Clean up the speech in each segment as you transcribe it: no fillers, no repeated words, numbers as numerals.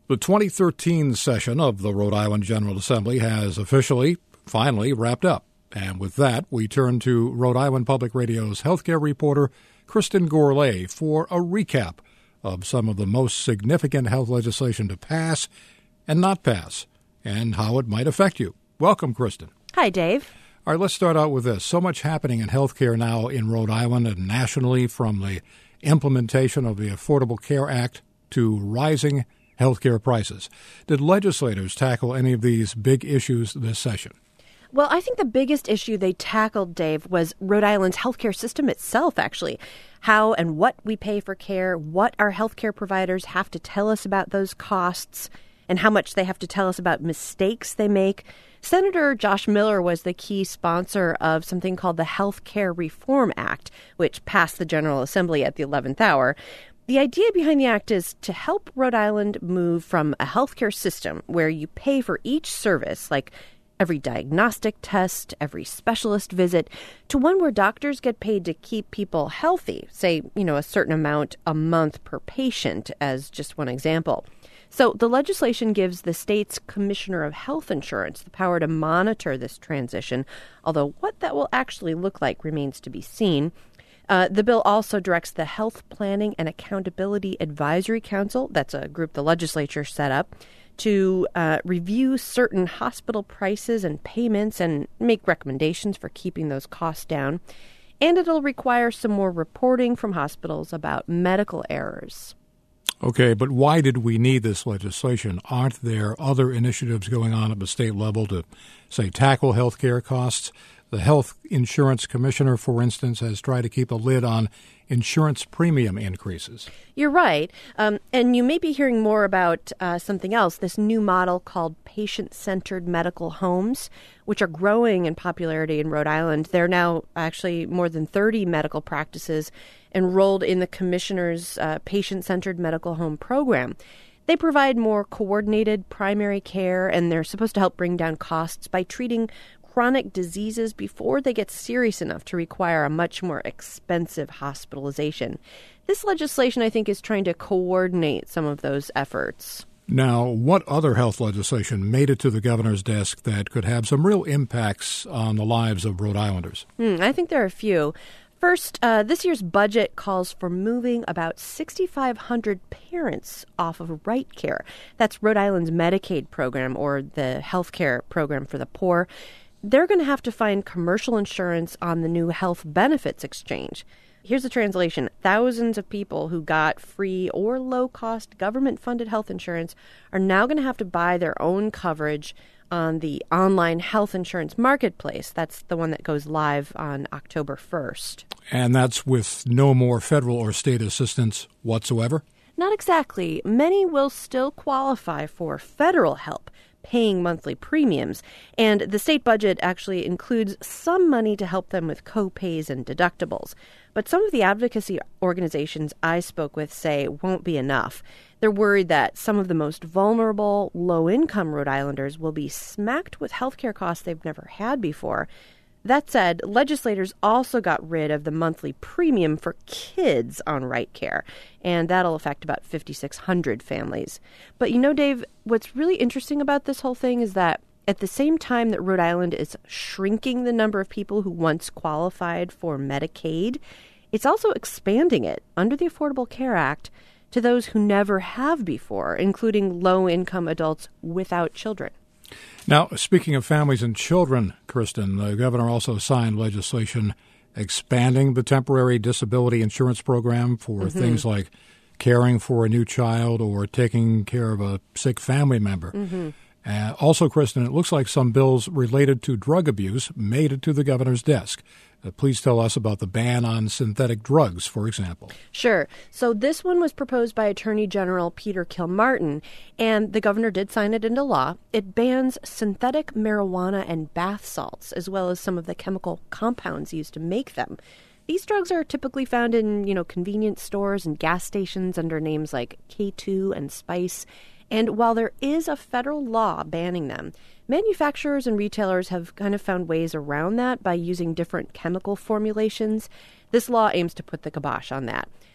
The 2013 session of the Rhode Island General Assembly has finally wrapped up. And with that, we turn to Rhode Island Public Radio's healthcare reporter, Kristen Gourlay, for a recap of some of the most significant health legislation to pass and not pass, and how it might affect you. Welcome, Kristen. Hi, Dave. All right, let's start out with this. So much happening in healthcare now in Rhode Island and nationally, from the implementation of the Affordable Care Act to rising healthcare prices. Did legislators tackle any of these big issues this session? Well, I think the biggest issue they tackled, Dave, was Rhode Island's healthcare system itself, actually. How and what we pay for care, what our healthcare providers have to tell us about those costs, and how much they have to tell us about mistakes they make. Senator Josh Miller was the key sponsor of something called the Healthcare Reform Act, which passed the General Assembly at the 11th hour. The idea behind the act is to help Rhode Island move from a healthcare system where you pay for each service, like every diagnostic test, every specialist visit, to one where doctors get paid to keep people healthy, say, a certain amount a month per patient, as just one example. So the legislation gives the state's Commissioner of Health Insurance the power to monitor this transition, although what that will actually look like remains to be seen. The bill also directs the Health Planning and Accountability Advisory Council, that's a group the legislature set up, to review certain hospital prices and payments and make recommendations for keeping those costs down. And it'll require some more reporting from hospitals about medical errors. Okay, but why did we need this legislation? Aren't there other initiatives going on at the state level to, say, tackle health care costs? The Health Insurance Commissioner, for instance, has tried to keep a lid on insurance premium increases. You're right. And you may be hearing more about something else, this new model called patient-centered medical homes, which are growing in popularity in Rhode Island. There are now actually more than 30 medical practices enrolled in the Commissioner's patient-centered medical home program. They provide more coordinated primary care, and they're supposed to help bring down costs by treating chronic diseases before they get serious enough to require a much more expensive hospitalization. This legislation, I think, is trying to coordinate some of those efforts. Now, what other health legislation made it to the governor's desk that could have some real impacts on the lives of Rhode Islanders? I think there are a few. First, this year's budget calls for moving about 6,500 parents off of Right Care. That's Rhode Island's Medicaid program, or the health care program for the poor. They're going to have to find commercial insurance on the new health benefits exchange. Here's the translation. Thousands of people who got free or low-cost government-funded health insurance are now going to have to buy their own coverage on the online health insurance marketplace. That's the one that goes live on October 1st. And that's with no more federal or state assistance whatsoever? Not exactly. Many will still qualify for federal help, paying monthly premiums, and the state budget actually includes some money to help them with co-pays and deductibles. But some of the advocacy organizations I spoke with say it won't be enough. They're worried that some of the most vulnerable, low-income Rhode Islanders will be smacked with healthcare costs they've never had before. That said, legislators also got rid of the monthly premium for kids on Right Care, and that'll affect about 5,600 families. But Dave, what's really interesting about this whole thing is that at the same time that Rhode Island is shrinking the number of people who once qualified for Medicaid, it's also expanding it under the Affordable Care Act to those who never have before, including low-income adults without children. Now, speaking of families and children, Kristen, the governor also signed legislation expanding the temporary disability insurance program for things like caring for a new child or taking care of a sick family member. Also, Kristen, it looks like some bills related to drug abuse made it to the governor's desk. Please tell us about the ban on synthetic drugs, for example. Sure. So this one was proposed by Attorney General Peter Kilmartin, and the governor did sign it into law. It bans synthetic marijuana and bath salts, as well as some of the chemical compounds used to make them. These drugs are typically found in, convenience stores and gas stations under names like K2 and Spice. And while there is a federal law banning them, manufacturers and retailers have kind of found ways around that by using different chemical formulations. This law aims to put the kibosh on that.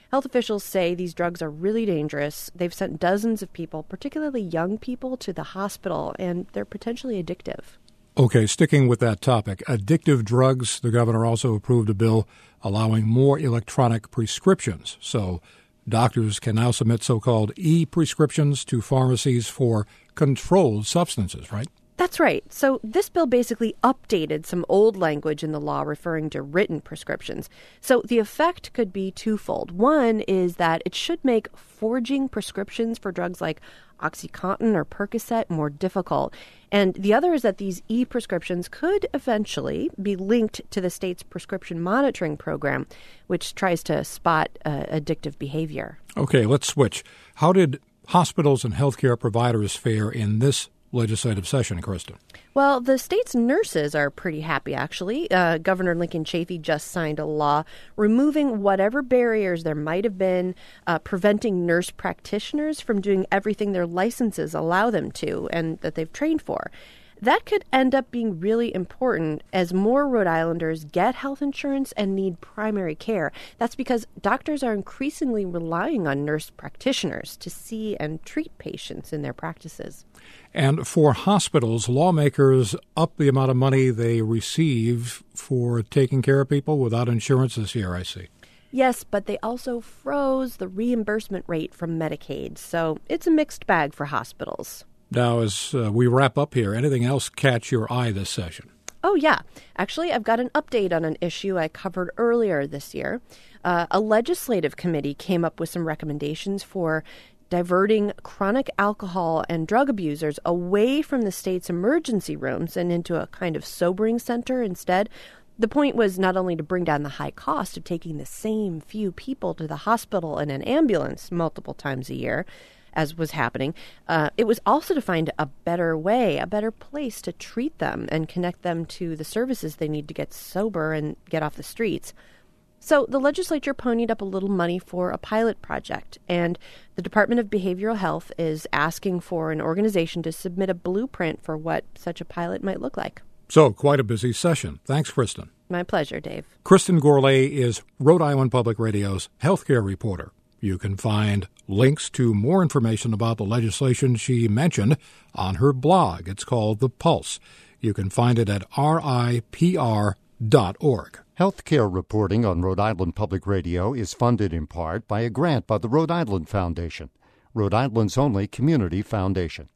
Health officials say these drugs are really dangerous. They've sent dozens of people, particularly young people, to the hospital, and they're potentially addictive. Okay, sticking with that topic, addictive drugs, the governor also approved a bill allowing more electronic prescriptions. So doctors can now submit so-called e-prescriptions to pharmacies for controlled substances, right? That's right. So this bill basically updated some old language in the law referring to written prescriptions. So the effect could be twofold. One is that it should make forging prescriptions for drugs like OxyContin or Percocet more difficult. And the other is that these e-prescriptions could eventually be linked to the state's prescription monitoring program, which tries to spot addictive behavior. Okay, let's switch. How did hospitals and healthcare providers fare in this legislative session, Kristen? Well, the state's nurses are pretty happy, actually. Governor Lincoln Chafee just signed a law removing whatever barriers there might have been, preventing nurse practitioners from doing everything their licenses allow them to and that they've trained for. That could end up being really important as more Rhode Islanders get health insurance and need primary care. That's because doctors are increasingly relying on nurse practitioners to see and treat patients in their practices. And for hospitals, lawmakers up the amount of money they receive for taking care of people without insurance this year, I see. Yes, but they also froze the reimbursement rate from Medicaid, so it's a mixed bag for hospitals. Now, as we wrap up here, anything else catch your eye this session? Oh, yeah. Actually, I've got an update on an issue I covered earlier this year. A legislative committee came up with some recommendations for diverting chronic alcohol and drug abusers away from the state's emergency rooms and into a kind of sobering center instead. The point was not only to bring down the high cost of taking the same few people to the hospital in an ambulance multiple times a year, as was happening, it was also to find a better way, a better place to treat them and connect them to the services they need to get sober and get off the streets. So the legislature ponied up a little money for a pilot project, and the Department of Behavioral Health is asking for an organization to submit a blueprint for what such a pilot might look like. So, quite a busy session. Thanks, Kristen. My pleasure, Dave. Kristen Gourlay is Rhode Island Public Radio's healthcare reporter. You can find links to more information about the legislation she mentioned on her blog. It's called The Pulse. You can find it at ripr.org. Healthcare reporting on Rhode Island Public Radio is funded in part by a grant by the Rhode Island Foundation, Rhode Island's only community foundation.